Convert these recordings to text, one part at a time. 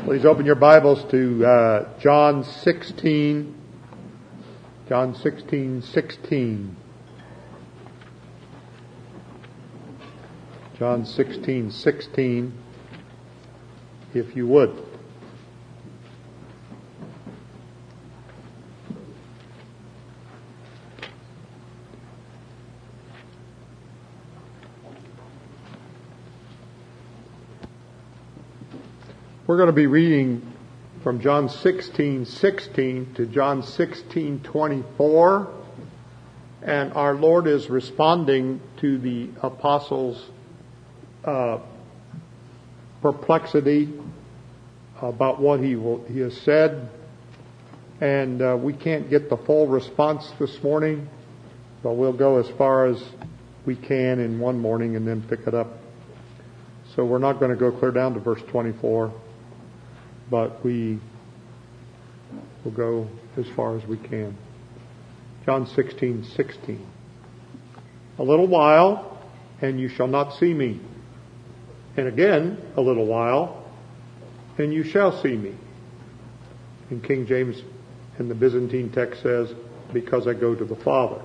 Please open your Bibles to John 16. John 16:16. John 16:16, if you would. We're going to be reading from John 16:16 to John 16:24, and our Lord is responding to the apostles' perplexity about what he has said, and we can't get the full response this morning, but we'll go as far as we can in one morning and then pick it up. So we're not going to go clear down to verse 24. But we will go as far as we can. John 16:16. A little while, and you shall not see me. And again, a little while, and you shall see me. In King James, and the Byzantine text says, because I go to the Father.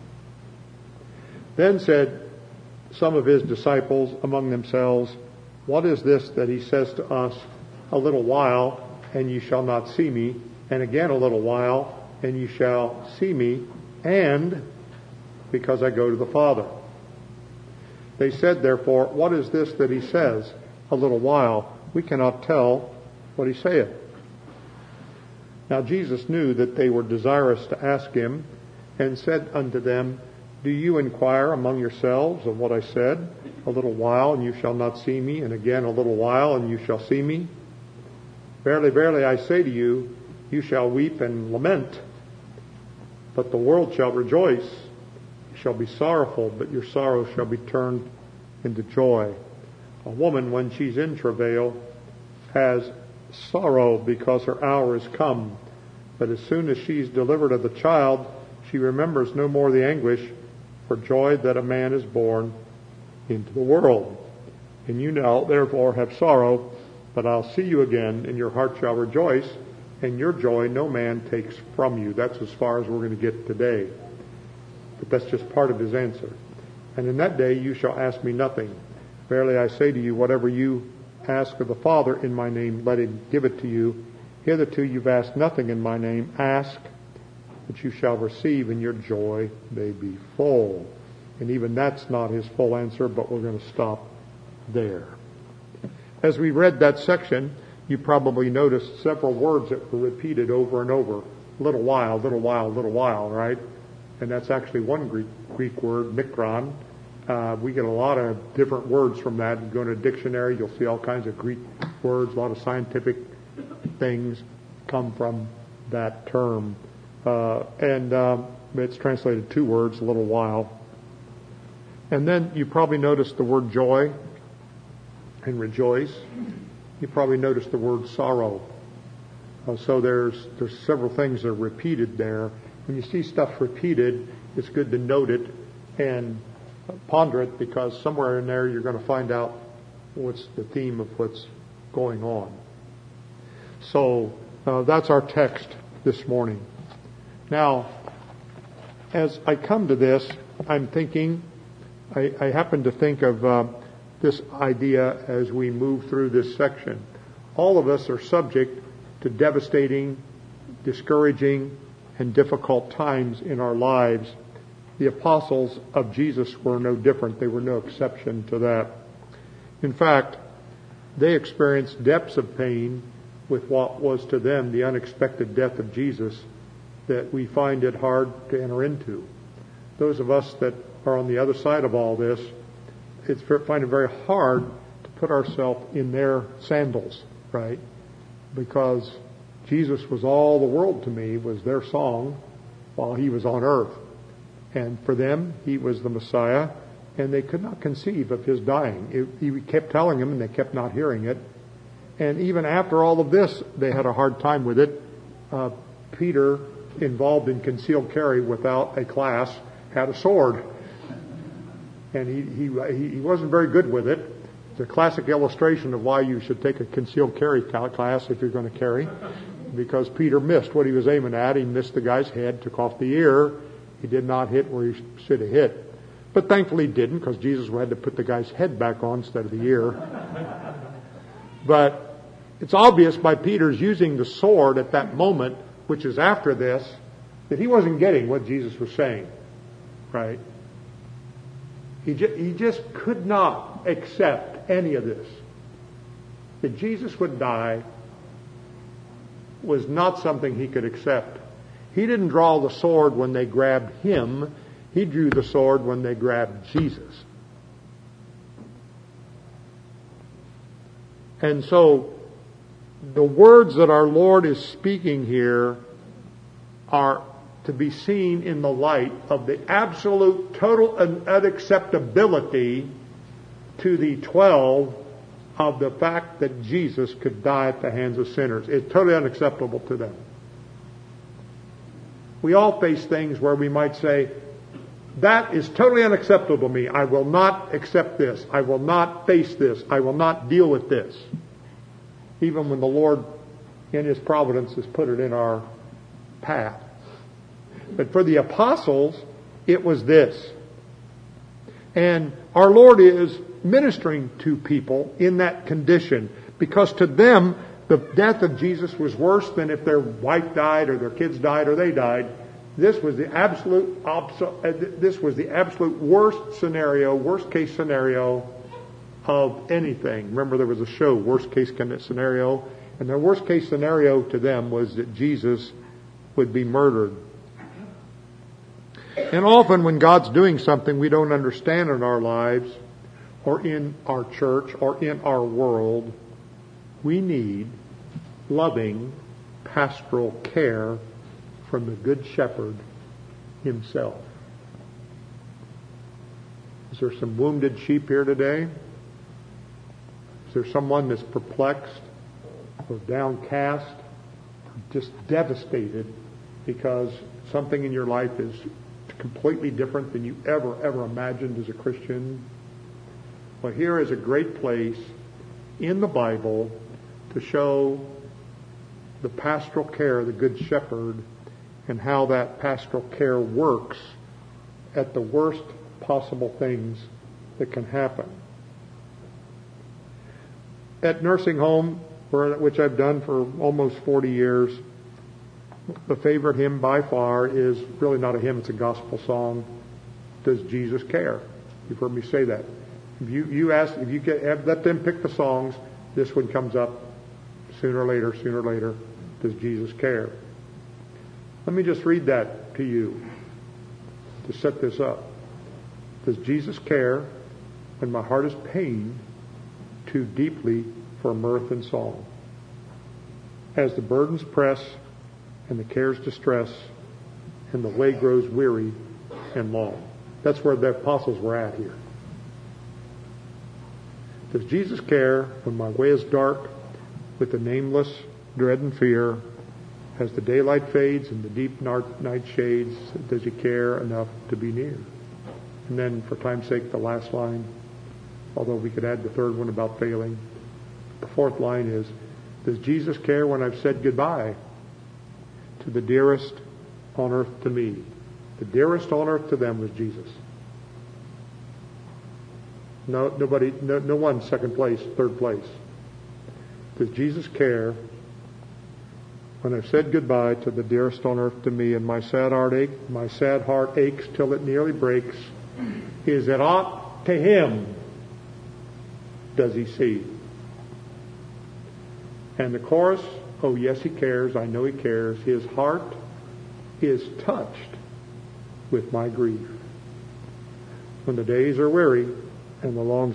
Then said some of his disciples among themselves, what is this that he says to us? A little while, and you shall not see me, and again a little while, and you shall see me, and because I go to the Father. They said, therefore, what is this that he says? A little while, we cannot tell what he saith. Now Jesus knew that they were desirous to ask him, and said unto them, do you inquire among yourselves of what I said? A little while, and you shall not see me, and again a little while, and you shall see me. Verily, verily, I say to you, you shall weep and lament, but the world shall rejoice. You shall be sorrowful, but your sorrow shall be turned into joy. A woman, when she's in travail, has sorrow because her hour is come. But as soon as she's delivered of the child, she remembers no more the anguish for joy that a man is born into the world. And you now, therefore, have sorrow, but I'll see you again, and your heart shall rejoice, and your joy no man takes from you. That's as far as we're going to get today. But that's just part of his answer. And in that day you shall ask me nothing. Verily I say to you, whatever you ask of the Father in my name, let him give it to you. Hitherto you've asked nothing in my name. Ask, that you shall receive, and your joy may be full. And even that's not his full answer, but we're going to stop there. As we read that section, you probably noticed several words that were repeated over and over. Little while, little while, little while, right? And that's actually one Greek word, mikron. We get a lot of different words from that. You go to a dictionary, you'll see all kinds of Greek words. A lot of scientific things come from that term. It's translated two words, a little while. And then you probably noticed the word joy and rejoice. You probably noticed the word sorrow. So there's several things that are repeated there. When you see stuff repeated, it's good to note it and ponder it, because somewhere in there you're going to find out what's the theme of what's going on. So that's our text this morning. Now, as I come to this, I'm thinking, I happen to think of this idea as we move through this section. All of us are subject to devastating, discouraging, and difficult times in our lives. The apostles of Jesus were no different. They were no exception to that. In fact, they experienced depths of pain with what was to them the unexpected death of Jesus that we find it hard to enter into. Those of us that are on the other side of all this, find it very hard to put ourselves in their sandals, right? Because Jesus was all the world to me, was their song while he was on earth. And for them, he was the Messiah, and they could not conceive of his dying. He kept telling them, and they kept not hearing it. And even after all of this, they had a hard time with it. Peter, involved in concealed carry without a class, had a sword. And he wasn't very good with it. It's a classic illustration of why you should take a concealed carry class if you're going to carry, because Peter missed what he was aiming at. He missed the guy's head, took off the ear. He did not hit where he should have hit. But thankfully he didn't, because Jesus had to put the guy's head back on instead of the ear. But it's obvious by Peter's using the sword at that moment, which is after this, that he wasn't getting what Jesus was saying. Right? He just could not accept any of this. That Jesus would die was not something he could accept. He didn't draw the sword when they grabbed him. He drew the sword when they grabbed Jesus. And so, the words that our Lord is speaking here are to be seen in the light of the absolute, total unacceptability to the 12 of the fact that Jesus could die at the hands of sinners. It's totally unacceptable to them. We all face things where we might say, that is totally unacceptable to me. I will not accept this. I will not face this. I will not deal with this. Even when the Lord, in His providence, has put it in our path. But for the apostles, it was this. And our Lord is ministering to people in that condition, because to them, the death of Jesus was worse than if their wife died or their kids died or they died. This was the absolute worst scenario, worst case scenario of anything. Remember, there was a show, Worst Case Scenario, and the worst case scenario to them was that Jesus would be murdered. And often when God's doing something we don't understand in our lives, or in our church, or in our world, we need loving pastoral care from the Good Shepherd Himself. Is there some wounded sheep here today? Is there someone that's perplexed or downcast, or just devastated because something in your life is completely different than you ever imagined as a Christian? Well, here is a great place in the Bible to show the pastoral care of the Good Shepherd and how that pastoral care works at the worst possible things that can happen. At nursing home, which I've done for almost 40 years, the favorite hymn by far is really not a hymn, it's a gospel song. Does Jesus care? You've heard me say that. If you let them pick the songs, this one comes up sooner or later. Does Jesus care? Let me just read that to you to set this up. Does Jesus care when my heart is pained too deeply for mirth and song? As the burdens press and the cares distress and the way grows weary and long. That's where the apostles were at here. Does Jesus care when my way is dark with the nameless dread and fear? As the daylight fades and the deep night shades, does He care enough to be near? And then, for time's sake, the last line, although we could add the third one about failing. The fourth line is, does Jesus care when I've said goodbye to the dearest on earth to me? The dearest on earth to them was Jesus. No one second place, third place. Does Jesus care when I've said goodbye to the dearest on earth to me, and my sad heart aches till it nearly breaks? Is it aught to Him does He see? And the chorus, oh yes, He cares, I know He cares. His heart is touched with my grief. When the days are weary and the long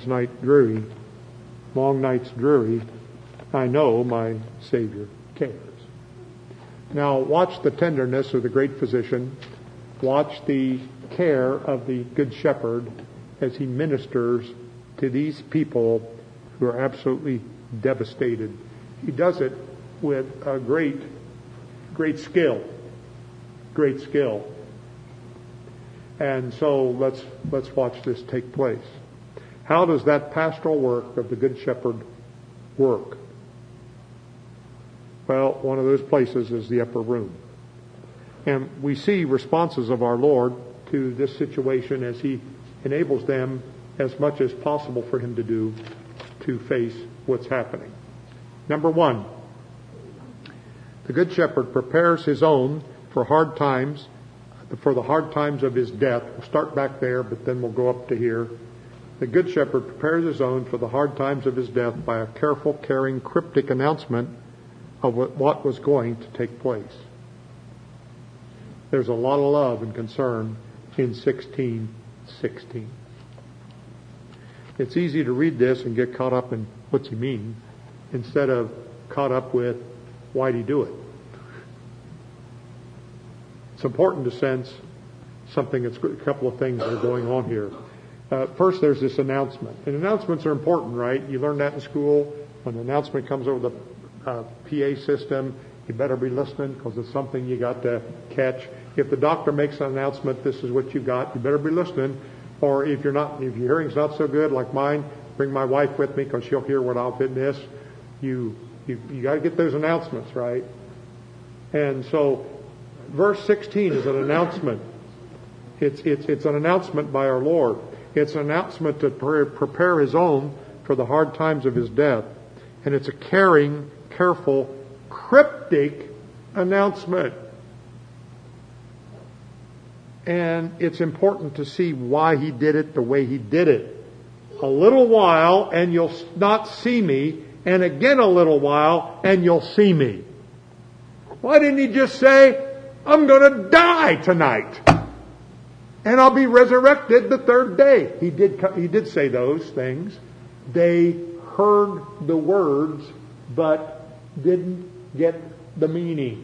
nights dreary, I know my Savior cares. Now watch the tenderness of the great physician. Watch the care of the Good Shepherd as He ministers to these people who are absolutely devastated. He does it with a great skill. Great skill. And so let's watch this take place. How does that pastoral work of the Good Shepherd work? Well, one of those places is the upper room. And we see responses of our Lord to this situation as He enables them as much as possible for Him to do to face what's happening. Number one, the Good Shepherd prepares His own for hard times, for the hard times of His death. We'll start back there, but then we'll go up to here. The Good Shepherd prepares His own for the hard times of His death by a careful, caring, cryptic announcement of what was going to take place. There's a lot of love and concern in 16:16. It's easy to read this and get caught up in what's He mean, instead of caught up with why'd He do it. It's important to sense something. It's a couple of things that are going on here. First, there's this announcement. And announcements are important, right? You learn that in school. When an announcement comes over the PA system, you better be listening because it's something you got to catch. If the doctor makes an announcement, this is what you got, you better be listening. Or if your hearing's not so good like mine, bring my wife with me because she'll hear what I'll miss. You got to get those announcements, right? And so, verse 16 is an announcement. It's an announcement by our Lord. It's an announcement to prepare His own for the hard times of His death. And it's a caring, careful, cryptic announcement. And it's important to see why He did it the way He did it. A little while and you'll not see me, and again a little while and you'll see me. Why didn't He just say, I'm going to die tonight and I'll be resurrected the third day? He did say those things. They heard the words but didn't get the meaning.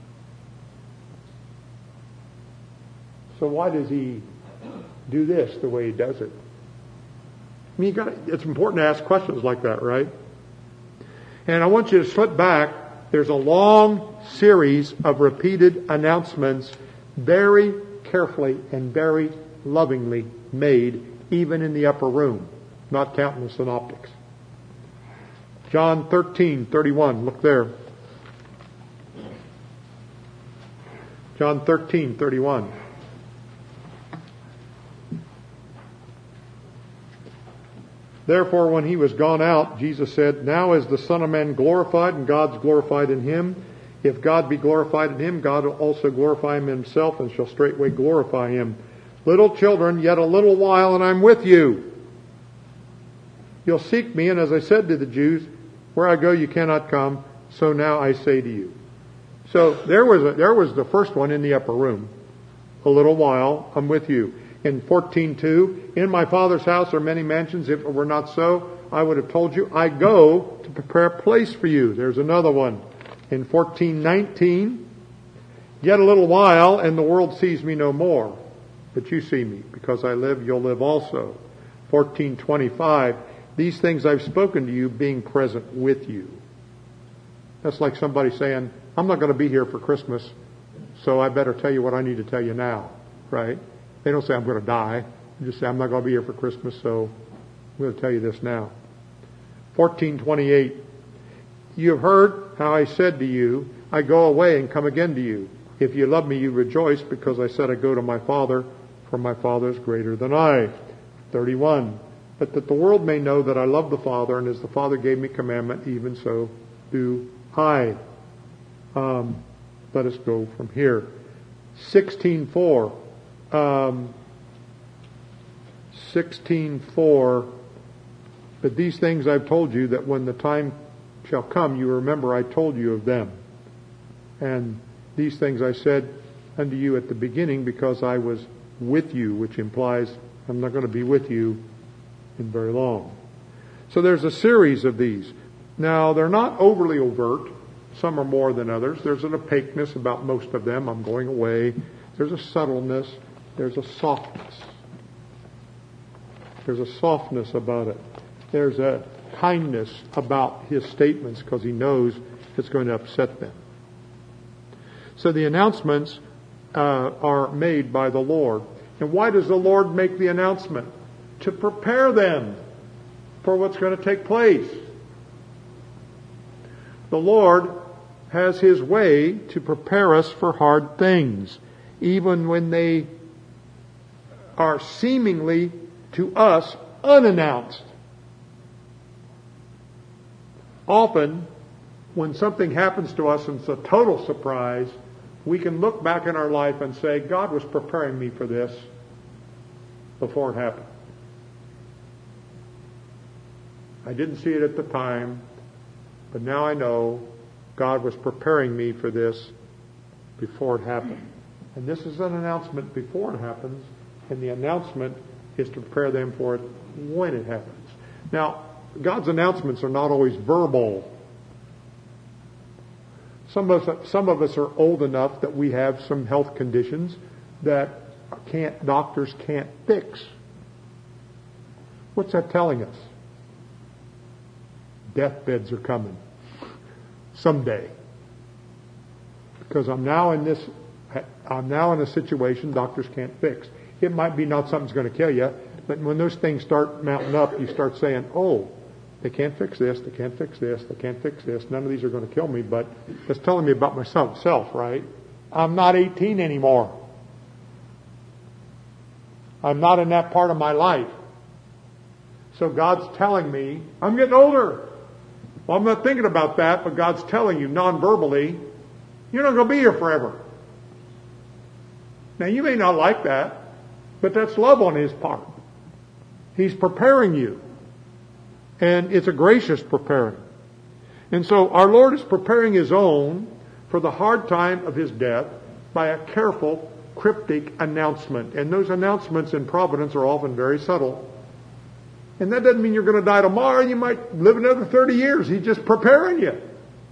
So why does He do this the way He does it? I mean, it's important to ask questions like that, right? And I want you to slip back. There's a long series of repeated announcements, very carefully and very lovingly made, even in the upper room, not counting the synoptics. John 13:31. Look there. John 13:31. Therefore, when He was gone out, Jesus said, Now is the Son of Man glorified, and God's glorified in Him. If God be glorified in Him, God will also glorify Him in Himself, and shall straightway glorify Him. Little children, yet a little while, and I'm with you. You'll seek me, and as I said to the Jews, where I go you cannot come, so now I say to you. So there was the first one in the upper room. A little while, I'm with you. In 14:2, in my Father's house are many mansions. If it were not so, I would have told you. I go to prepare a place for you. There's another one. In 14:19, yet a little while, and the world sees me no more. But you see me. Because I live, you'll live also. 14:25, these things I've spoken to you, being present with you. That's like somebody saying, I'm not going to be here for Christmas, so I better tell you what I need to tell you now. Right? They don't say, I'm going to die. They just say, I'm not going to be here for Christmas, so I'm going to tell you this now. 14:28. You have heard how I said to you, I go away and come again to you. If you love me, you rejoice, because I said I go to my Father, for my Father is greater than I. 31. But that the world may know that I love the Father, and as the Father gave me commandment, even so do I. Let us go from here. 16:4. 16:4. But these things I've told you, that when the time shall come, you remember I told you of them. And these things I said unto you at the beginning, because I was with you, which implies I'm not going to be with you in very long. So there's a series of these. Now, they're not overly overt. Some are more than others. There's an opaqueness about most of them. I'm going away. There's a subtleness. There's a softness. There's a softness about it. There's a kindness about His statements, because He knows it's going to upset them. So the announcements are made by the Lord. And why does the Lord make the announcement? To prepare them for what's going to take place. The Lord has His way to prepare us for hard things, even when they are seemingly to us unannounced. Often, when something happens to us and it's a total surprise, we can look back in our life and say, God was preparing me for this before it happened. I didn't see it at the time, but now I know God was preparing me for this before it happened. And this is an announcement before it happens, and the announcement is to prepare them for it when it happens. Now, God's announcements are not always verbal. Some of us are old enough that we have some health conditions that doctors can't fix. What's that telling us? Deathbeds are coming someday. Because I'm now in a situation doctors can't fix. It might be not something's going to kill you, but when those things start mounting up, you start saying, oh, they can't fix this, they can't fix this, they can't fix this. None of these are going to kill me, but it's telling me about myself, right? I'm not 18 anymore. I'm not in that part of my life. So God's telling me, I'm getting older. Well, I'm not thinking about that, but God's telling you non-verbally, you're not going to be here forever. Now, you may not like that, but that's love on His part. He's preparing you. And it's a gracious preparing. And so our Lord is preparing His own for the hard time of His death by a careful, cryptic announcement. And those announcements in providence are often very subtle. And that doesn't mean you're going to die tomorrow. You might live another 30 years. He's just preparing you.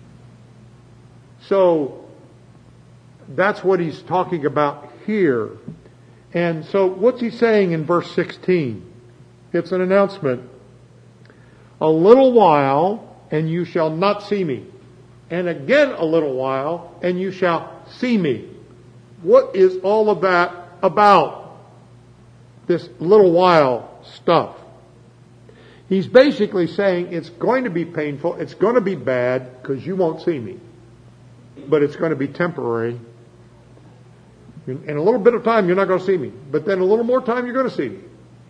So that's what He's talking about here. And so what's He saying in verse 16? It's an announcement. A little while, and you shall not see me. And again a little while, and you shall see me. What is all of that about? This little while stuff. He's basically saying it's going to be painful, it's going to be bad, because you won't see me. But it's going to be temporary. In a little bit of time, you're not going to see me. But then a little more time, you're going to see me.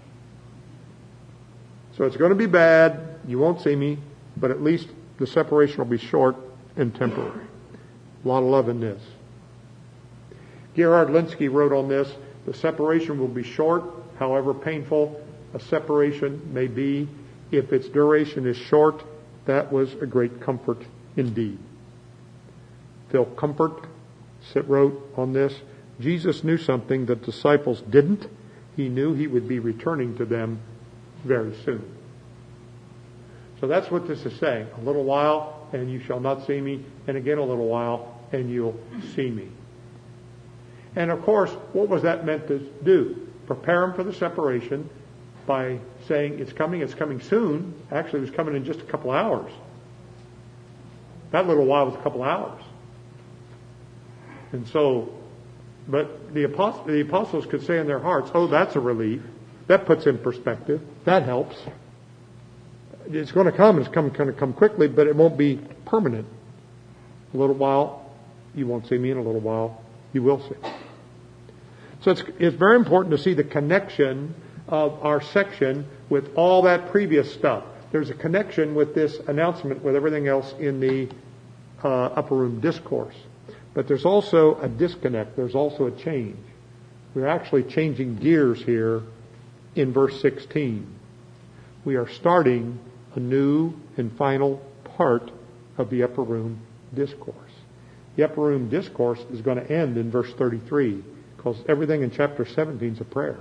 So it's going to be bad. You won't see me, but at least the separation will be short and temporary. A lot of love in this. Gerhard Linsky wrote on this, the separation will be short, however painful a separation may be. If its duration is short, that was a great comfort indeed. Phil Comfort wrote on this, Jesus knew something that disciples didn't. He knew He would be returning to them very soon. So that's what this is saying. A little while, and you shall not see me. And again a little while, and you'll see me. And of course, what was that meant to do? Prepare them for the separation by saying, it's coming soon. Actually, it was coming in just a couple hours. That little while was a couple hours. And so, but the apostles could say in their hearts, oh, that's a relief. That puts in perspective. That helps. It's going to come. It's going to come quickly, but it won't be permanent. A little while, you won't see me. In a little while, you will see. So it's very important to see the connection of our section with all that previous stuff. There's a connection with this announcement with everything else in the upper room discourse. But there's also a disconnect. There's also a change. We're actually changing gears here in verse 16. We are starting a new and final part of the upper room discourse. The upper room discourse is going to end in verse 33 because everything in chapter 17 is a prayer.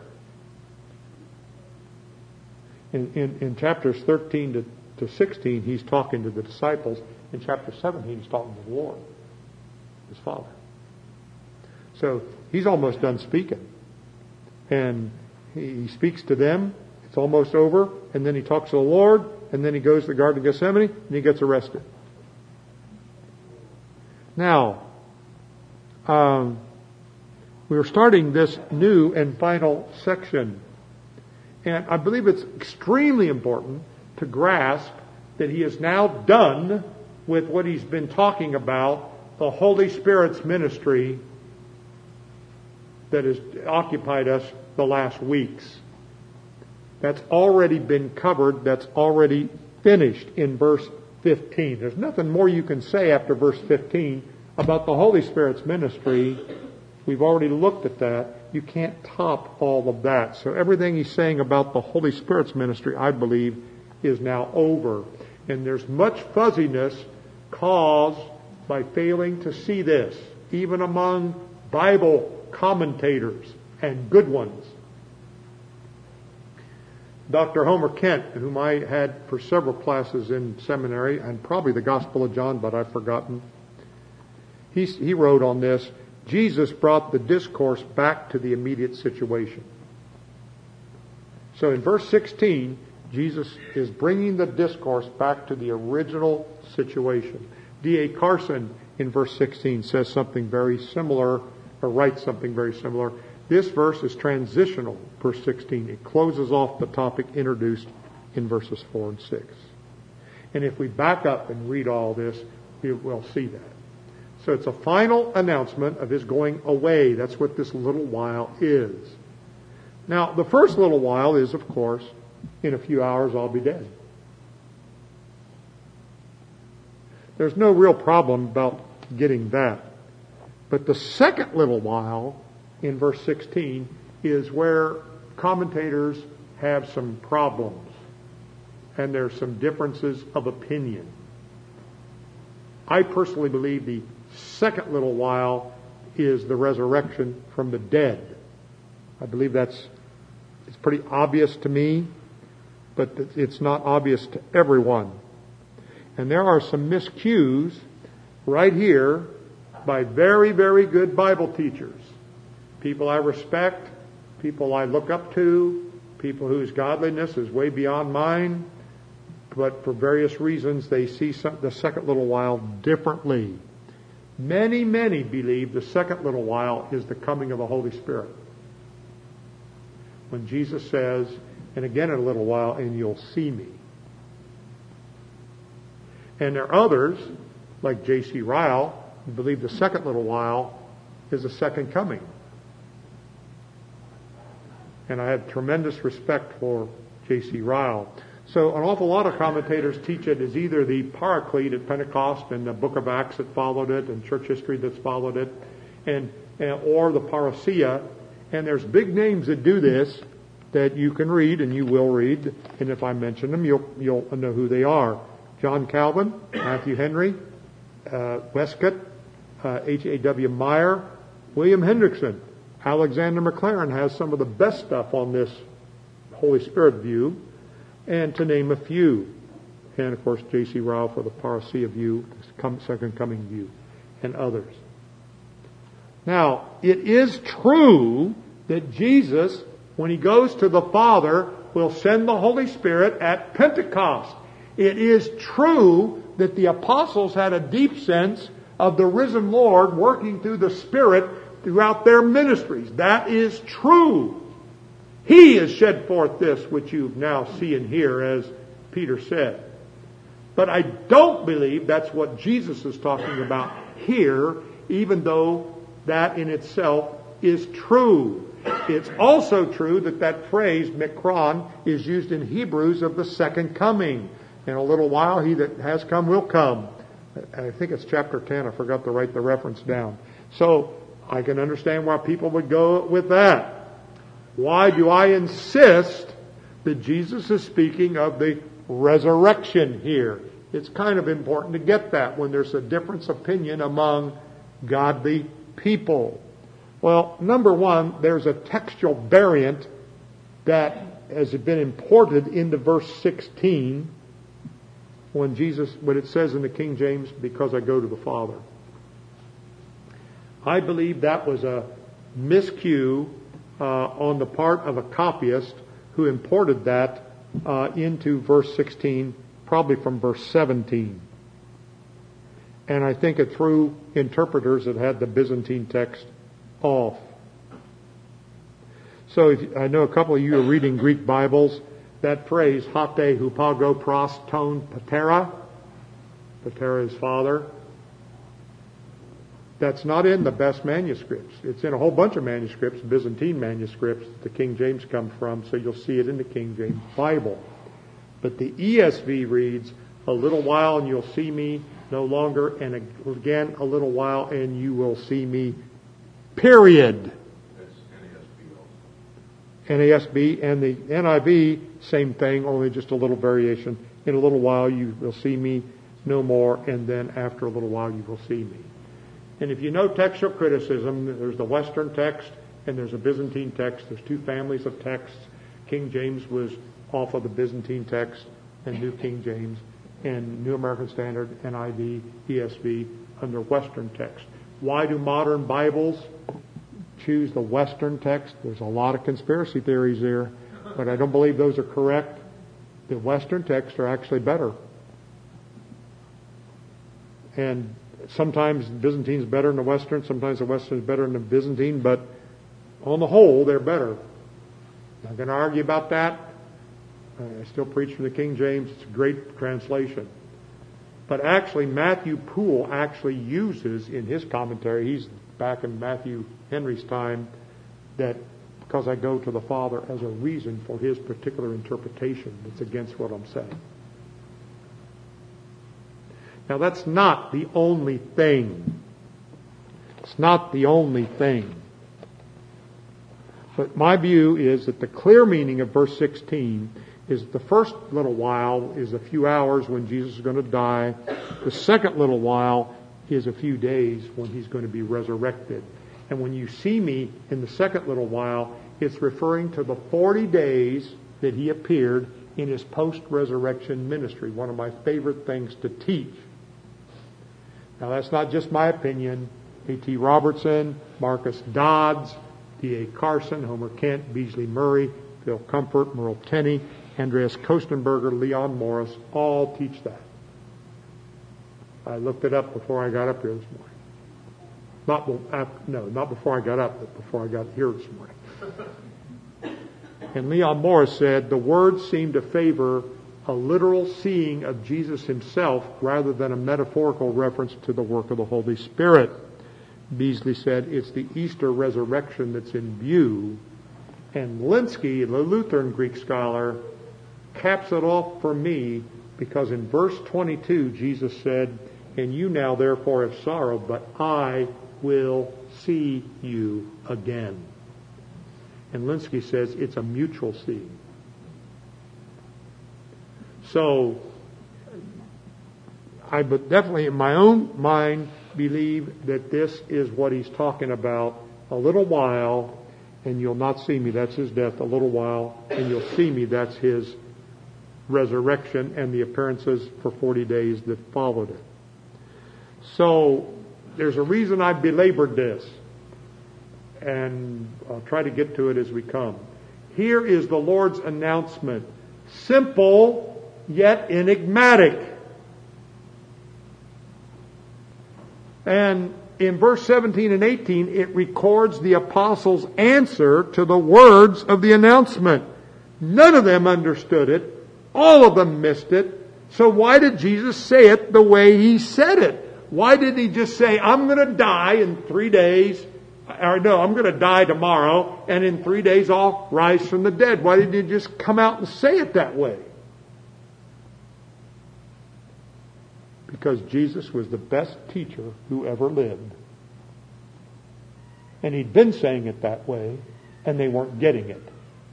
In chapters 13 to 16, he's talking to the disciples. In chapter 17, he's talking to the Lord, his Father. So he's almost done speaking. And he speaks to them. It's almost over. And then he talks to the Lord. And then he goes to the Garden of Gethsemane. And he gets arrested. Now, we're starting this new and final section. And I believe it's extremely important to grasp that he is now done with what he's been talking about, the Holy Spirit's ministry that has occupied us the last weeks. That's already been covered. That's already finished in verse 15. There's nothing more you can say after verse 15 about the Holy Spirit's ministry. We've already looked at that. You can't top all of that. So everything he's saying about the Holy Spirit's ministry, I believe, is now over. And there's much fuzziness caused by failing to see this, even among Bible commentators, and good ones. Dr. Homer Kent, whom I had for several classes in seminary, and probably the Gospel of John, but I've forgotten, he wrote on this, Jesus brought the discourse back to the immediate situation. So in verse 16, Jesus is bringing the discourse back to the original situation. D.A. Carson in verse 16 says something very similar, or writes something very similar. This verse is transitional, verse 16. It closes off the topic introduced in verses 4 and 6. And if we back up and read all this, we will see that. So it's a final announcement of his going away. That's what this little while is. Now, the first little while is, of course, in a few hours I'll be dead. There's no real problem about getting that. But the second little while, in verse 16, is where commentators have some problems. And there's some differences of opinion. I personally believe the second little while is the resurrection from the dead. I believe it's pretty obvious to me, but it's not obvious to everyone. And there are some miscues right here by very, very good Bible teachers. People I respect, people I look up to, people whose godliness is way beyond mine, but for various reasons they see the second little while differently. Many, many believe the second little while is the coming of the Holy Spirit. When Jesus says, and again in a little while, and you'll see me. And there are others, like J.C. Ryle, who believe the second little while is the second coming. And I have tremendous respect for J.C. Ryle. So an awful lot of commentators teach it as either the Paraclete at Pentecost and the Book of Acts that followed it and church history that's followed it, or the Parousia. And there's big names that do this that you can read and you will read. And if I mention them, you'll know who they are. John Calvin, Matthew Henry, Westcott, H.A.W. Meyer, William Hendrickson. Alexander McLaren has some of the best stuff on this Holy Spirit view, and to name a few. And, of course, J.C. Ryle for the Parousia view, second coming view, and others. Now, it is true that Jesus, when he goes to the Father, will send the Holy Spirit at Pentecost. It is true that the apostles had a deep sense of the risen Lord working through the Spirit throughout their ministries. That is true. He has shed forth this which you now see and hear, as Peter said. But I don't believe that's what Jesus is talking about here, even though that in itself is true. It's also true that phrase, mikron, is used in Hebrews of the second coming. In a little while, he that has come will come. I think it's chapter 10. I forgot to write the reference down. So I can understand why people would go with that. Why do I insist that Jesus is speaking of the resurrection here? It's kind of important to get that when there's a difference of opinion among godly people. Well, number one, there's a textual variant that has been imported into verse 16 when it says in the King James, because I go to the Father. I believe that was a miscue on the part of a copyist who imported that into verse 16, probably from verse 17. And I think it threw interpreters that had the Byzantine text off. So I know a couple of you are reading Greek Bibles. that phrase, hate hupago pros ton patera, patera is father, that's not in the best manuscripts. It's in a whole bunch of manuscripts, Byzantine manuscripts, the King James comes from, so you'll see it in the King James Bible. But the ESV reads, a little while and you'll see me no longer, and again a little while and you will see me, period. NASB and the NIV, same thing, only just a little variation. In a little while you will see me no more, and then after a little while you will see me. And if you know textual criticism, there's the Western text and there's a Byzantine text. There's two families of texts. King James was off of the Byzantine text and New King James, and New American Standard, NIV, ESV, under Western text. Why do modern Bibles choose the Western text? There's a lot of conspiracy theories there, but I don't believe those are correct. The Western texts are actually better. And sometimes Byzantine's better than the Western, sometimes the Western is better than the Byzantine, but on the whole, they're better. Not going to argue about that. I still preach from the King James. It's a great translation. But actually, Matthew Poole actually uses in his commentary, he's back in Matthew Henry's time, that because I go to the Father as a reason for his particular interpretation that's against what I'm saying. Now that's not the only thing. It's not the only thing. But my view is that the clear meaning of verse 16 is the first little while is a few hours when Jesus is going to die. The second little while is a few days when he's going to be resurrected. And when you see me in the second little while, it's referring to the 40 days that he appeared in his post-resurrection ministry, one of my favorite things to teach. Now that's not just my opinion. A.T. Robertson, Marcus Dodds, D.A. Carson, Homer Kent, Beasley Murray, Phil Comfort, Merle Tenney, Andreas Kostenberger, Leon Morris, all teach that. I looked it up before I got up here this morning. Not before I got up, but before I got here this morning. And Leon Morris said, the words seem to favor a literal seeing of Jesus himself rather than a metaphorical reference to the work of the Holy Spirit. Beasley said, it's the Easter resurrection that's in view. And Linsky, the Lutheran Greek scholar, caps it off for me because in verse 22, Jesus said, and you now therefore have sorrow, but I will see you again. And Linsky says it's a mutual seeing. So, I but definitely in my own mind believe that this is what he's talking about. A little while, and you'll not see me, that's his death. A little while, and you'll see me, that's his resurrection and the appearances for 40 days that followed it. So, there's a reason I belabored this, and I'll try to get to it as we come. Here is the Lord's announcement. Simple, yet enigmatic. And in verse 17 and 18, it records the apostles' answer to the words of the announcement. None of them understood it. All of them missed it. So why did Jesus say it the way he said it? Why didn't he just say, I'm going to die in 3 days, or no, I'm going to die tomorrow, and in 3 days I'll rise from the dead? Why didn't he just come out and say it that way? Because Jesus was the best teacher who ever lived. And he'd been saying it that way, and they weren't getting it.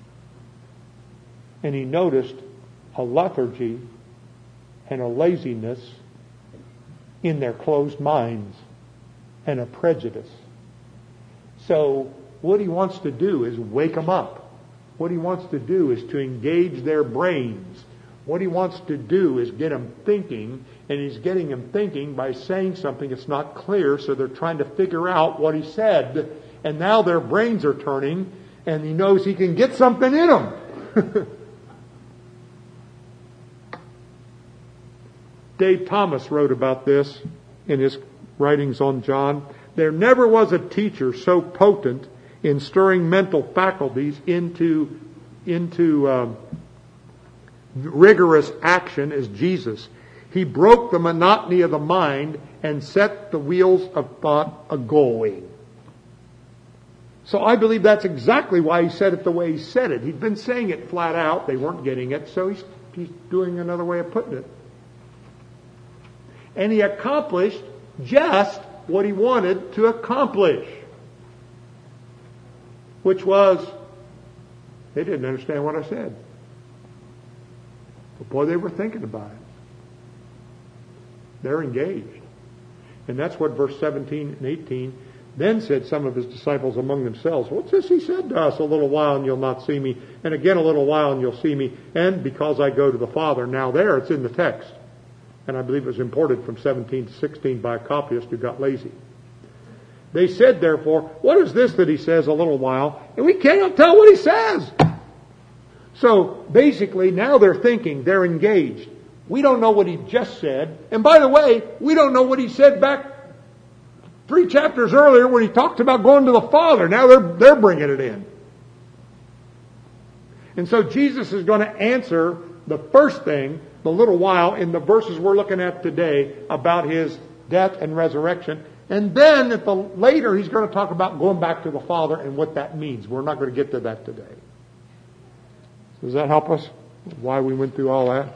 And he noticed a lethargy and a laziness in their closed minds and a prejudice. So what he wants to do is wake them up. What he wants to do is to engage their brains. What he wants to do is get them thinking, and he's getting them thinking by saying something that's not clear, so they're trying to figure out what he said, and now their brains are turning, and he knows he can get something in them. Dave Thomas wrote about this in his writings on John. There never was a teacher so potent in stirring mental faculties into rigorous action as Jesus. He broke the monotony of the mind and set the wheels of thought a-going. So I believe that's exactly why he said it the way he said it. He'd been saying it flat out. They weren't getting it, so he's doing another way of putting it. And he accomplished just what he wanted to accomplish, which was, they didn't understand what I said. But boy, they were thinking about it. They're engaged. And that's what verse 17 and 18, then said some of his disciples among themselves, what's this he said to us? A little while and you'll not see me, and again a little while and you'll see me, and because I go to the Father. Now there, it's in the text. And I believe it was imported from 17 to 16 by a copyist who got lazy. They said, therefore, what is this that he says a little while? And we cannot tell what he says. So basically, now they're thinking, they're engaged. We don't know what he just said. And by the way, we don't know what he said back 3 chapters earlier when he talked about going to the Father. Now they're bringing it in. And so Jesus is going to answer the first thing, the little while, in the verses we're looking at today about his death and resurrection. And then later he's going to talk about going back to the Father and what that means. We're not going to get to that today. Does that help us? Why we went through all that?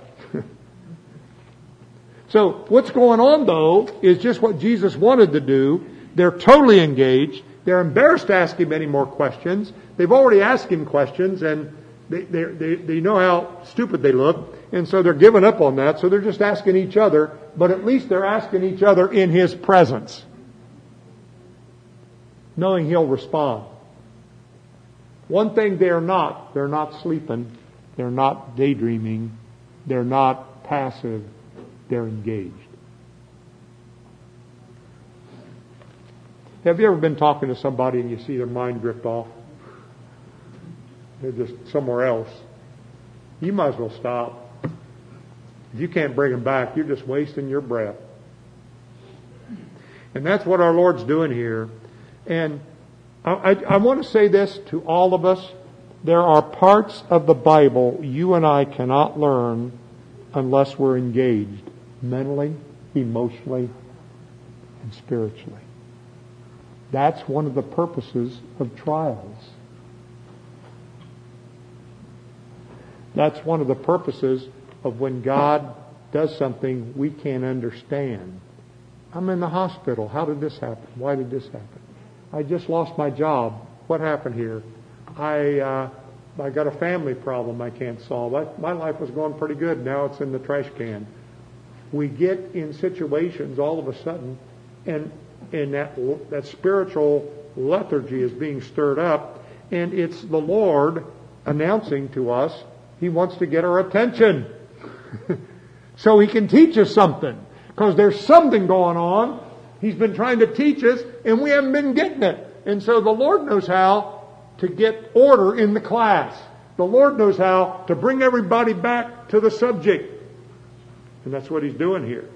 So what's going on, though, is just what Jesus wanted to do. They're totally engaged. They're embarrassed to ask him any more questions. They've already asked him questions, and they know how stupid they look, and so they're giving up on that. So they're just asking each other, but at least they're asking each other in his presence, knowing he'll respond. One thing they're not sleeping, they're not daydreaming, they're not passive. They're engaged. Have you ever been talking to somebody and you see their mind drift off? They're just somewhere else. You might as well stop. If you can't bring them back, you're just wasting your breath. And that's what our Lord's doing here. And I want to say this to all of us. There are parts of the Bible you and I cannot learn unless we're engaged. Mentally, emotionally, and spiritually. That's one of the purposes of trials. That's one of the purposes of when God does something we can't understand. I'm in the hospital. How did this happen? Why did this happen? I just lost my job. What happened here? I got a family problem I can't solve. My life was going pretty good. Now it's in the trash can. We get in situations all of a sudden, and that spiritual lethargy is being stirred up, and it's the Lord announcing to us He wants to get our attention. So He can teach us something. Because there's something going on. He's been trying to teach us, and we haven't been getting it. And so the Lord knows how to get order in the class. The Lord knows how to bring everybody back to the subject. And that's what He's doing here.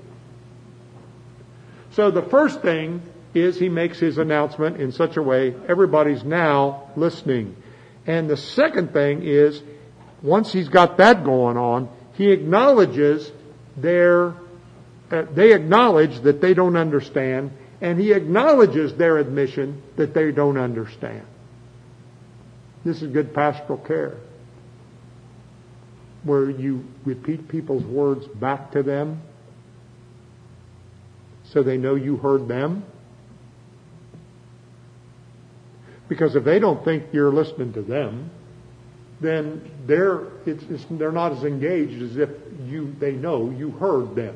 So the first thing is He makes His announcement in such a way everybody's now listening. And the second thing is, once He's got that going on, He acknowledges they acknowledge that they don't understand, and He acknowledges their admission that they don't understand. This is good pastoral care, where you repeat people's words back to them so they know you heard them. Because if they don't think you're listening to them, then they're not as engaged as if they know you heard them.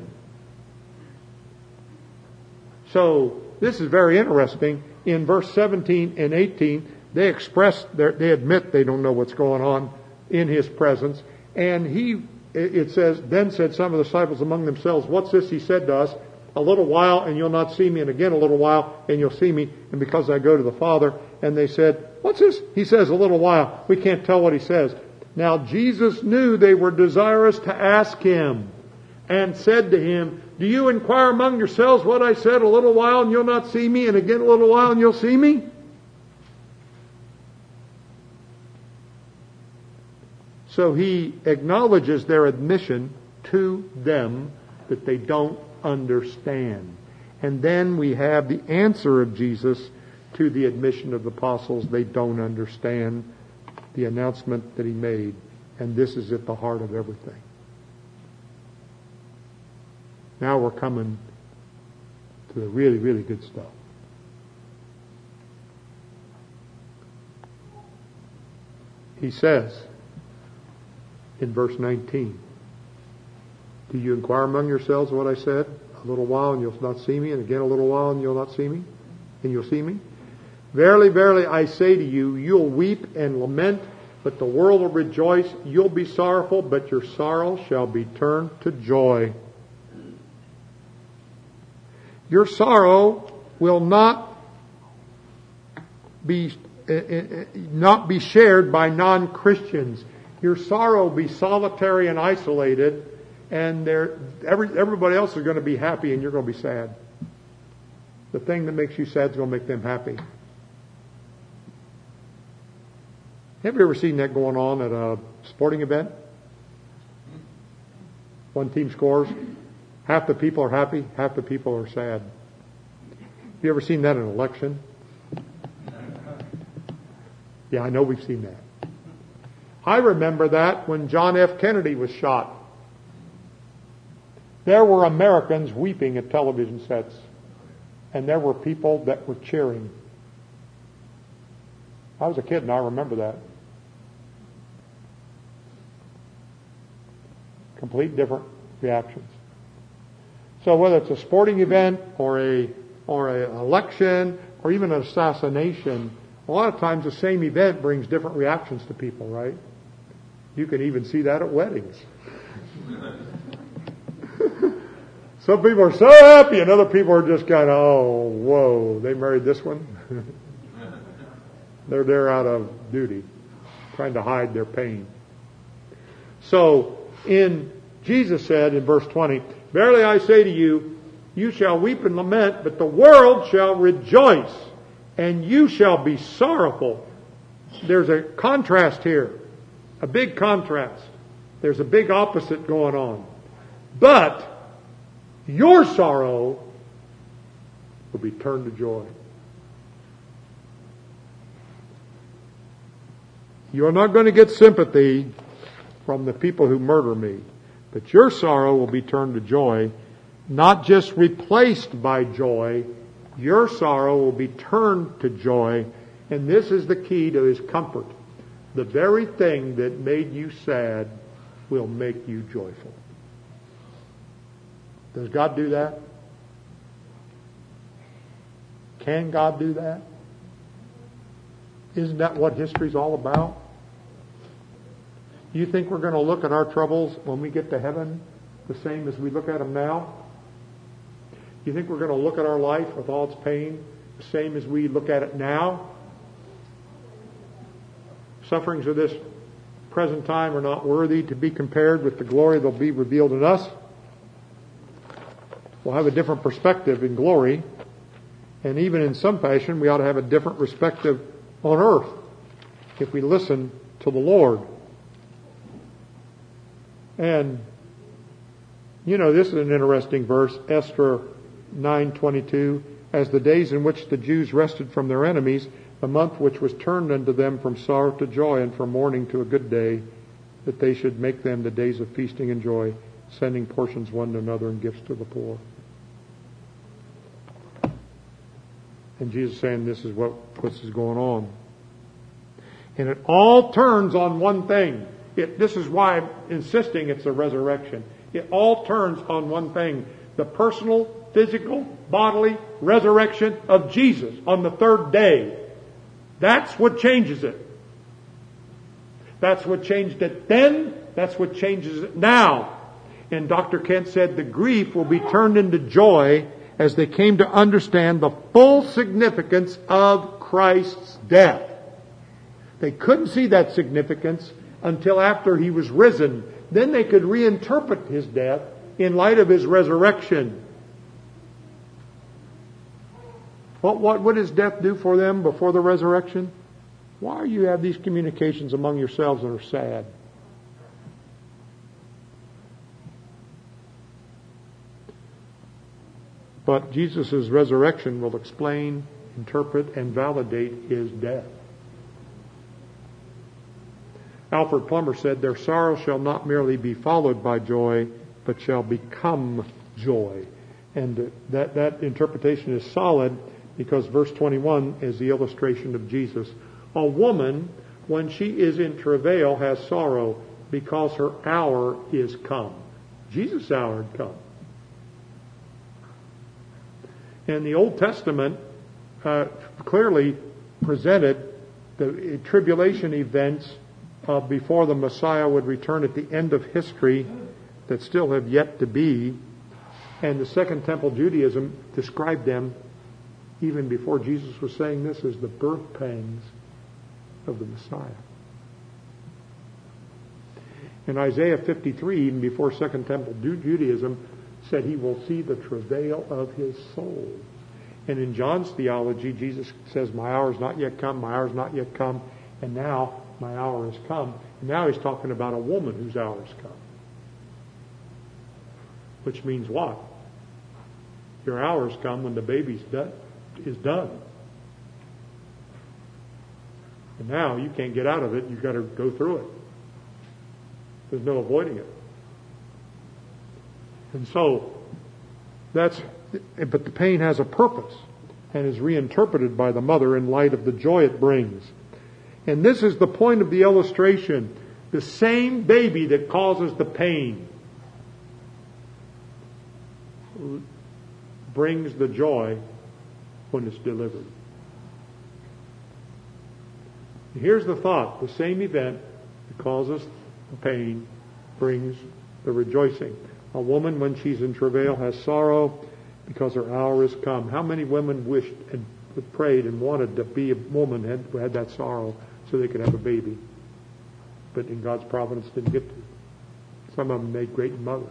So this is very interesting. In verse 17 and 18, they admit they don't know what's going on in His presence. And it says, then said some of the disciples among themselves, what's this He said to us? A little while and you'll not see me, and again a little while and you'll see me, and because I go to the Father. And they said, what's this? He says a little while. We can't tell what He says. Now Jesus knew they were desirous to ask Him, and said to him, do you inquire among yourselves what I said? A little while and you'll not see me, and again a little while and you'll see me? So he acknowledges their admission to them that they don't understand. And then we have the answer of Jesus to the admission of the apostles. They don't understand the announcement that he made. And this is at the heart of everything. Now we're coming to the really, really good stuff. He says in verse 19, do you inquire among yourselves what I said? A little while and you'll not see me, and again a little while and you'll not see me, and you'll see me. Verily, verily, I say to you, you'll weep and lament, but the world will rejoice. You'll be sorrowful, but your sorrow shall be turned to joy. Your sorrow will not be shared by non-Christians. Your sorrow will be solitary and isolated, and everybody else is going to be happy and you're going to be sad. The thing that makes you sad is going to make them happy. Have you ever seen that going on at a sporting event? One team scores, half the people are happy, half the people are sad. Have you ever seen that in an election? Yeah, I know we've seen that. I remember that when John F. Kennedy was shot. There were Americans weeping at television sets, and there were people that were cheering. I was a kid and I remember that. Complete different reactions. So whether it's a sporting event or a election or even an assassination, a lot of times the same event brings different reactions to people, right? You can even see that at weddings. Some people are so happy and other people are just kind of, oh, whoa, they married this one? They're there out of duty, trying to hide their pain. So, Jesus said in verse 20, verily I say to you, you shall weep and lament, but the world shall rejoice, and you shall be sorrowful. There's a contrast here, a big contrast. There's a big opposite going on. But your sorrow will be turned to joy. You're not going to get sympathy from the people who murder me, but your sorrow will be turned to joy, not just replaced by joy. Your sorrow will be turned to joy, and this is the key to His comfort. The very thing that made you sad will make you joyful. Does God do that? Can God do that? Isn't that what history's all about? Do you think we're going to look at our troubles when we get to heaven the same as we look at them now? Do you think we're going to look at our life with all its pain the same as we look at it now? Sufferings of this present time are not worthy to be compared with the glory that will be revealed in us. We'll have a different perspective in glory, and even in some fashion we ought to have a different perspective on earth if we listen to the Lord. And this is an interesting verse, Esther 9:22. As the days in which the Jews rested from their enemies, the month which was turned unto them from sorrow to joy and from mourning to a good day, that they should make them the days of feasting and joy, sending portions one to another and gifts to the poor. And Jesus is saying this is what's going on. And it all turns on one thing. This is why I'm insisting it's a resurrection. It all turns on one thing. The personal, physical, bodily resurrection of Jesus on the third day. That's what changes it. That's what changed it then. That's what changes it now. And Dr. Kent said the grief will be turned into joy as they came to understand the full significance of Christ's death. They couldn't see that significance until after He was risen. Then they could reinterpret His death in light of His resurrection. What does death do for them before the resurrection? Why do you have these communications among yourselves that are sad? but Jesus' resurrection will explain, interpret, and validate his death. Alfred Plummer said, their sorrow shall not merely be followed by joy, but shall become joy. And that interpretation is solid because verse 21 is the illustration of Jesus. A woman, when she is in travail, has sorrow because her hour is come. Jesus' hour had come. And the Old Testament clearly presented the tribulation events before the Messiah would return at the end of history that still have yet to be. And the Second Temple Judaism described them even before Jesus was saying this as the birth pangs of the Messiah. In Isaiah 53, even before Second Temple Judaism, said he will see the travail of his soul. And in John's theology, Jesus says, my hour is not yet come, my hour is not yet come, and now my hour has come. And now he's talking about a woman whose hour has come. Which means what? Your hour has come when the baby is done. And now you can't get out of it. You've got to go through it. There's no avoiding it. And so, but the pain has a purpose and is reinterpreted by the mother in light of the joy it brings. And this is the point of the illustration. The same baby that causes the pain brings the joy when it's delivered. Here's the thought. The same event that causes the pain brings the rejoicing. A woman, when she's in travail, has sorrow because her hour is come. How many women wished and prayed and wanted to be a woman who had that sorrow so they could have a baby? But in God's providence didn't get to. Some of them made great mothers.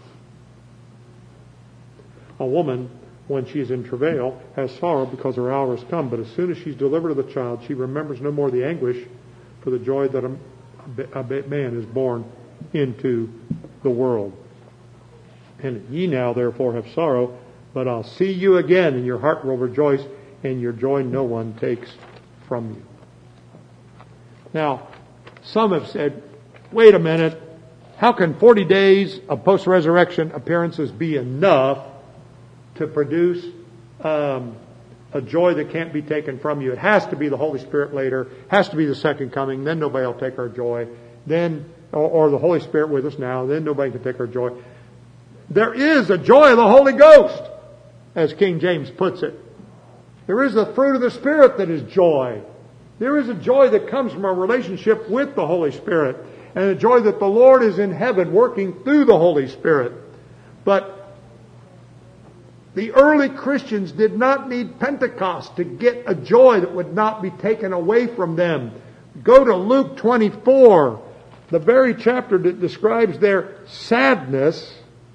A woman, when she is in travail, has sorrow because her hour has come. But as soon as she's delivered of the child, she remembers no more the anguish for the joy that a man is born into the world. And ye now therefore have sorrow, but I'll see you again, and your heart will rejoice, and your joy no one takes from you. Now, some have said, wait a minute, how can 40 days of post-resurrection appearances be enough to produce a joy that can't be taken from you? It has to be the Holy Spirit later, has to be the second coming, then nobody will take our joy, then or the Holy Spirit with us now, then nobody can take our joy. There is a joy of the Holy Ghost, as King James puts it. There is the fruit of the Spirit that is joy. There is a joy that comes from a relationship with the Holy Spirit, and a joy that the Lord is in heaven working through the Holy Spirit. But the early Christians did not need Pentecost to get a joy that would not be taken away from them. Go to Luke 24, the very chapter that describes their sadness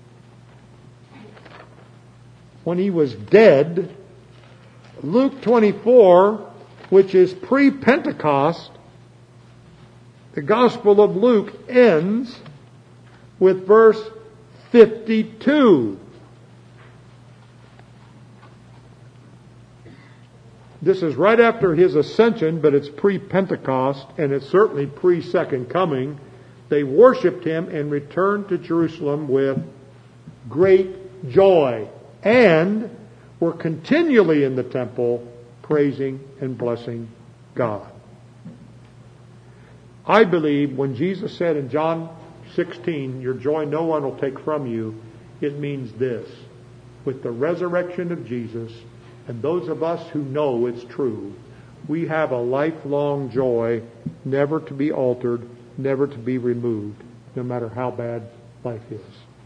when he was dead. Luke 24, which is pre-Pentecost, the Gospel of Luke ends with verse 52. This is right after his ascension, but it's pre-Pentecost, and it's certainly pre-Second Coming. They worshipped him and returned to Jerusalem with great joy, and were continually in the temple praising and blessing God. I believe when Jesus said in John 16, your joy no one will take from you, it means this. With the resurrection of Jesus, and those of us who know it's true, we have a lifelong joy, never to be altered, never to be removed, no matter how bad life is.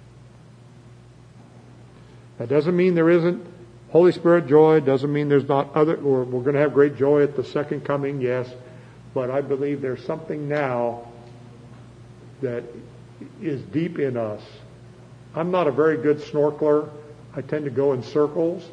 That doesn't mean there isn't Holy Spirit joy, doesn't mean there's not other, or we're going to have great joy at the second coming, yes, but I believe there's something now that is deep in us. I'm not a very good snorkeler. I tend to go in circles.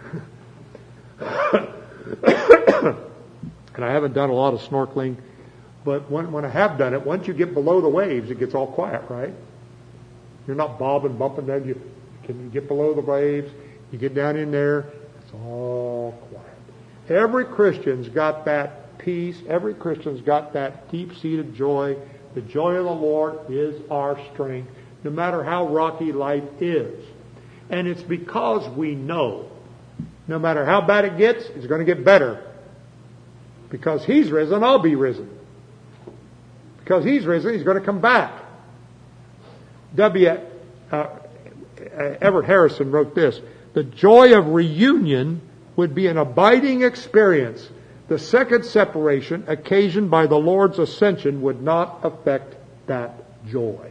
And I haven't done a lot of snorkeling, but when I have done it, once you get below the waves, it gets all quiet, right? You're not bobbing, bumping, then you get below the waves, You get down in there, it's all quiet. Every Christian's got that peace. Every Christian's got that deep-seated joy. The joy of the Lord is our strength, no matter how rocky life is. And it's because we know, no matter how bad it gets, it's going to get better. Because He's risen, I'll be risen. Because He's risen, He's going to come back. Everett Harrison wrote this: the joy of reunion would be an abiding experience. The second separation, occasioned by the Lord's ascension, would not affect that joy.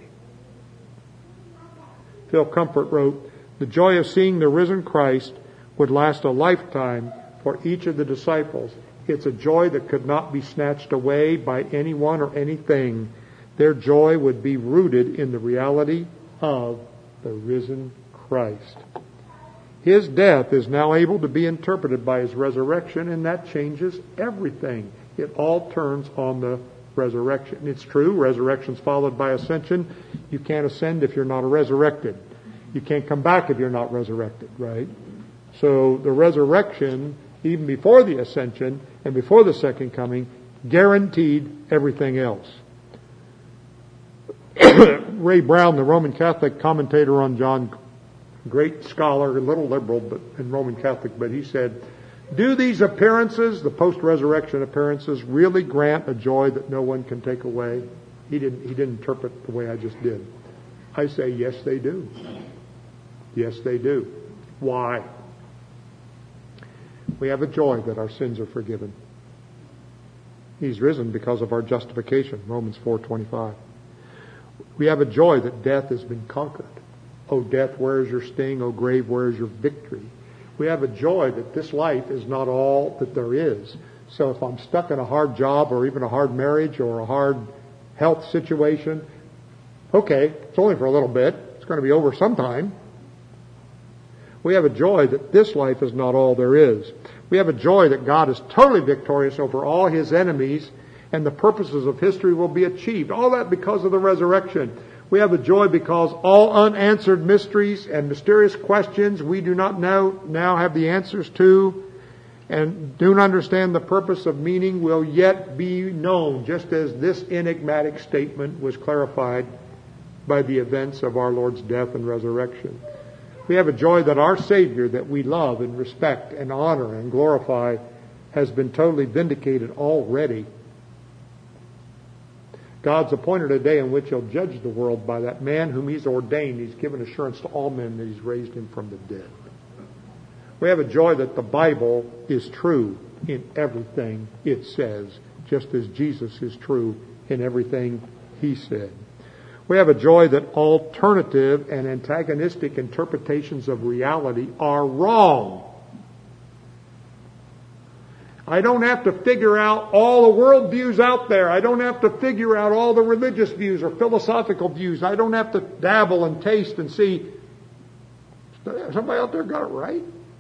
Phil Comfort wrote, the joy of seeing the risen Christ would last a lifetime for each of the disciples. It's a joy that could not be snatched away by anyone or anything. Their joy would be rooted in the reality of the risen Christ. His death is now able to be interpreted by His resurrection, and that changes everything. It all turns on the resurrection. It's true, resurrection's followed by ascension. You can't ascend if you're not resurrected. You can't come back if you're not resurrected, right? So the resurrection, even before the ascension and before the second coming, guaranteed everything else. Ray Brown, the Roman Catholic commentator on John, great scholar, a little liberal but in Roman Catholic, but he said, do these appearances, the post-resurrection appearances, really grant a joy that no one can take away? He didn't interpret the way I just did. I say, yes, they do. Yes, they do. Why? We have a joy that our sins are forgiven. He's risen because of our justification, Romans 4:25. We have a joy that death has been conquered. O death, where is your sting? O grave, where is your victory? We have a joy that this life is not all that there is. So if I'm stuck in a hard job or even a hard marriage or a hard health situation, okay, it's only for a little bit. It's going to be over sometime. We have a joy that this life is not all there is. We have a joy that God is totally victorious over all His enemies and the purposes of history will be achieved. All that because of the resurrection. We have a joy because all unanswered mysteries and mysterious questions we do not know now have the answers to and do not understand the purpose of meaning will yet be known, just as this enigmatic statement was clarified by the events of our Lord's death and resurrection. We have a joy that our Savior that we love and respect and honor and glorify has been totally vindicated already. God's appointed a day in which He'll judge the world by that man whom He's ordained. He's given assurance to all men that He's raised Him from the dead. We have a joy that the Bible is true in everything it says, just as Jesus is true in everything He said. We have a joy that alternative and antagonistic interpretations of reality are wrong. I don't have to figure out all the world views out there. I don't have to figure out all the religious views or philosophical views. I don't have to dabble and taste and see, somebody out there got it right?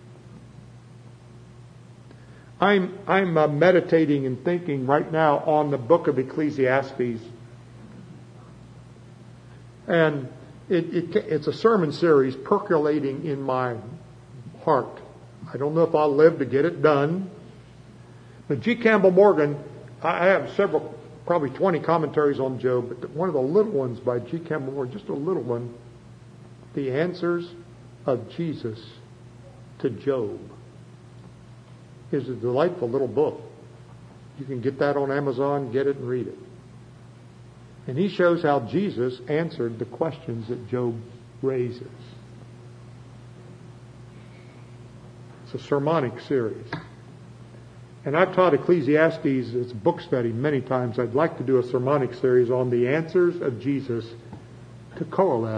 I'm meditating and thinking right now on the book of Ecclesiastes. And it's a sermon series percolating in my heart. I don't know if I'll live to get it done. But G. Campbell Morgan, I have several, probably 20 commentaries on Job, but one of the little ones by G. Campbell Morgan, just a little one, The Answers of Jesus to Job, is a delightful little book. You can get that on Amazon, get it and read it. And he shows how Jesus answered the questions that Job raises. It's a sermonic series. And I've taught Ecclesiastes, it's a book study many times. I'd like to do a sermonic series on the answers of Jesus to Qoheleth.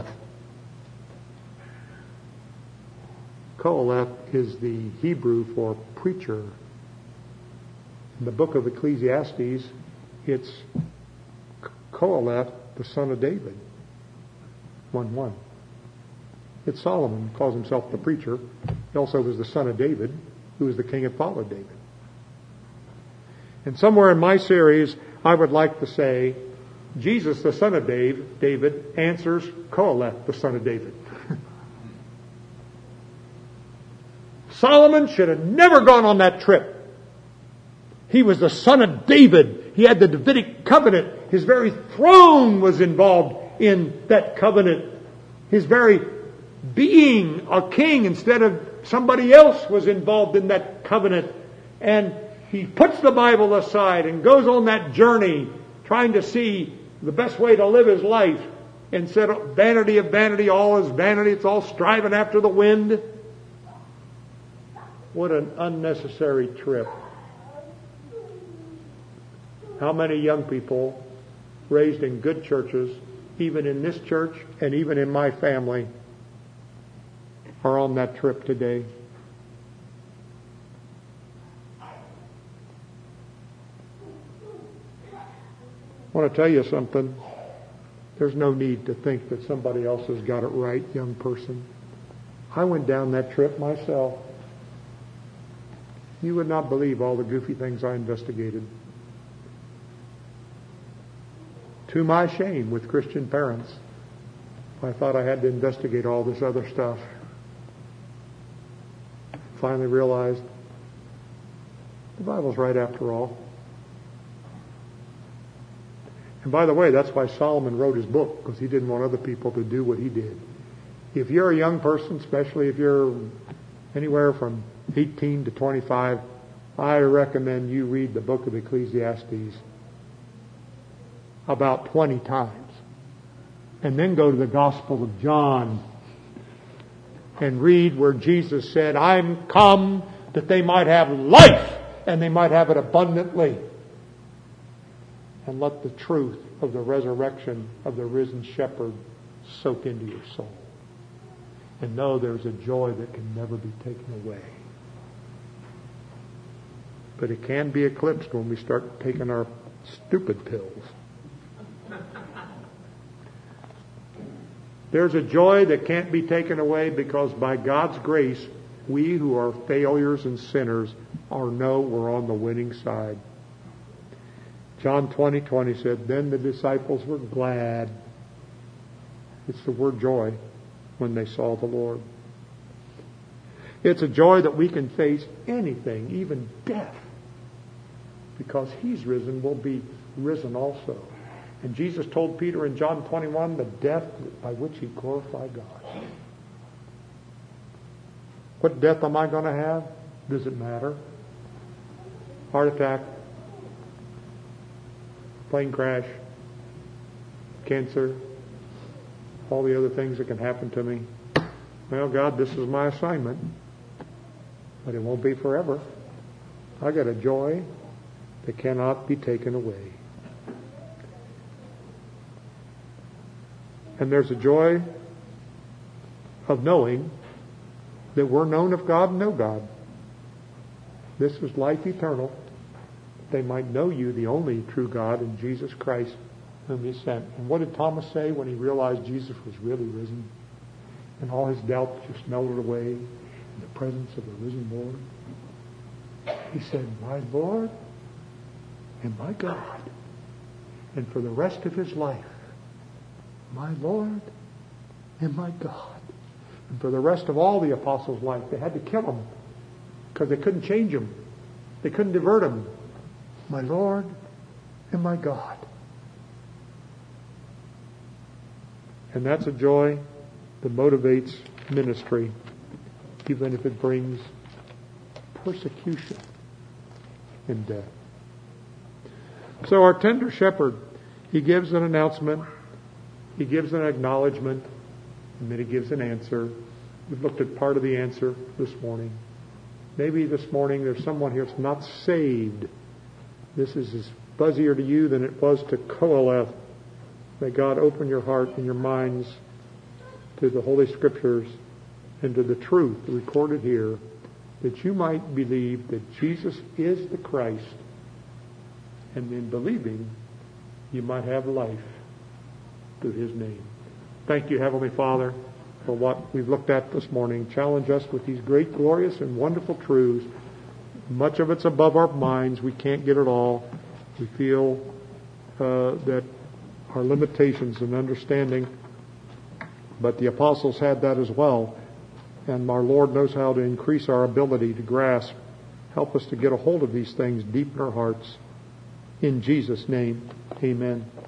Qoheleth is the Hebrew for preacher. In the book of Ecclesiastes, it's Qoheleth, the son of David. 1:1. It's Solomon, calls himself the preacher. He also was the son of David, who was the king that followed David. And somewhere in my series, I would like to say, Jesus, the son of David, answers Qoheleth, the son of David. Solomon should have never gone on that trip. He was the son of David. He had the Davidic covenant. His very throne was involved in that covenant. His very being a king instead of somebody else was involved in that covenant. And he puts the Bible aside and goes on that journey trying to see the best way to live his life. Instead of vanity of vanity, all is vanity. It's all striving after the wind. What an unnecessary trip. How many young people raised in good churches, even in this church and even in my family, are on that trip today? I want to tell you something. There's no need to think that somebody else has got it right, young person. I went down that trip myself. You would not believe all the goofy things I investigated. To my shame, with Christian parents, I thought I had to investigate all this other stuff. Finally realized the Bible's right after all. And by the way, that's why Solomon wrote his book, because he didn't want other people to do what he did. If you're a young person, especially if you're anywhere from 18 to 25, I recommend you read the book of Ecclesiastes about 20 times. And then go to the Gospel of John and read where Jesus said, I'm come that they might have life and they might have it abundantly. And let the truth of the resurrection of the risen shepherd soak into your soul. And know there's a joy that can never be taken away. But it can be eclipsed when we start taking our stupid pills. There's a joy that can't be taken away because by God's grace, we who are failures and sinners know we're on the winning side. John 20:20 said, then the disciples were glad. It's the word joy when they saw the Lord. It's a joy that we can face anything, even death. Because He's risen, we'll be risen also. And Jesus told Peter in John 21 the death by which He glorified God. What death am I going to have? Does it matter? Heart attack, plane crash, cancer, all the other things that can happen to me. Well, God, this is my assignment. But it won't be forever. I got a joy that cannot be taken away. And there's a joy of knowing that we're known of God and know God. This is life eternal. They might know you, the only true God, and Jesus Christ, whom He sent. And what did Thomas say when he realized Jesus was really risen? And all his doubts just melted away in the presence of the risen Lord. He said, my Lord and my God. And for the rest of his life, my Lord and my God. And for the rest of all the apostles' life, they had to kill him because they couldn't change him. They couldn't divert him. My Lord and my God. And that's a joy that motivates ministry, even if it brings persecution and death. So our tender shepherd, he gives an announcement, he gives an acknowledgement, and then he gives an answer. We've looked at part of the answer this morning. Maybe this morning there's someone here that's not saved. This is as fuzzier to you than it was to Koheleth. May God open your heart and your minds to the Holy Scriptures and to the truth recorded here, that you might believe that Jesus is the Christ, and in believing you might have life through His name. Thank you, Heavenly Father, for what we've looked at this morning. Challenge us with these great, glorious, and wonderful truths. Much of it's above our minds. We can't get it all. We feel that our limitations in understanding, but the apostles had that as well. And our Lord knows how to increase our ability to grasp. Help us to get a hold of these things deep in our hearts. In Jesus' name, amen.